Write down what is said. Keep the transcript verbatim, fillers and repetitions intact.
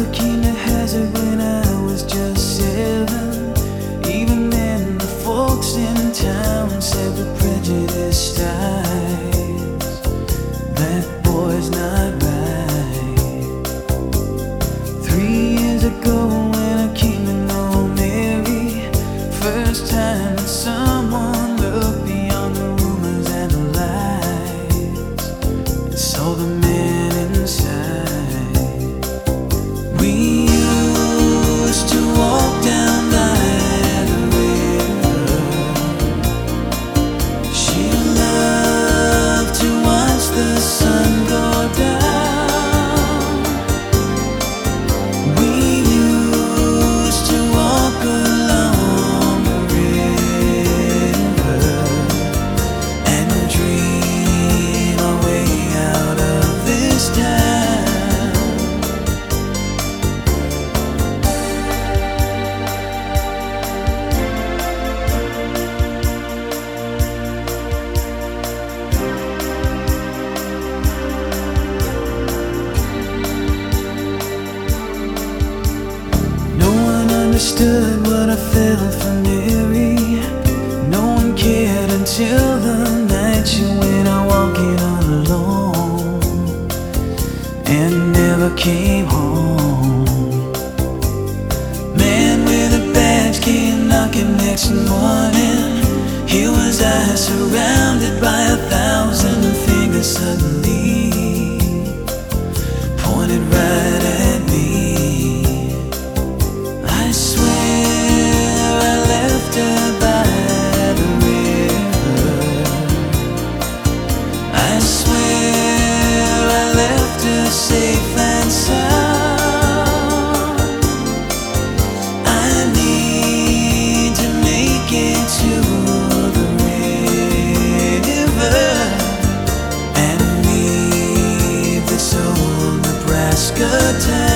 came to hazard when I was just seven. Even then, the folks in town said with prejudiced eyes, that boy's not right. Three years ago when I came to know Mary, first time that someone looked beyond the rumors and the lies and saw the man inside. We used to walk down by the river. She loved to watch the sun go down. We used to walk along the river and dream our way out of this town. Understood what I felt for Mary. No one cared until the night she went out walking all alone and never came home. Man with a badge came knocking next morning. Here was I surrounded by a thousand fingers suddenly pointed right at me. I swear I left her by the river. I swear I left her safe and sound. I need to make it to the river and leave this old Nebraska town.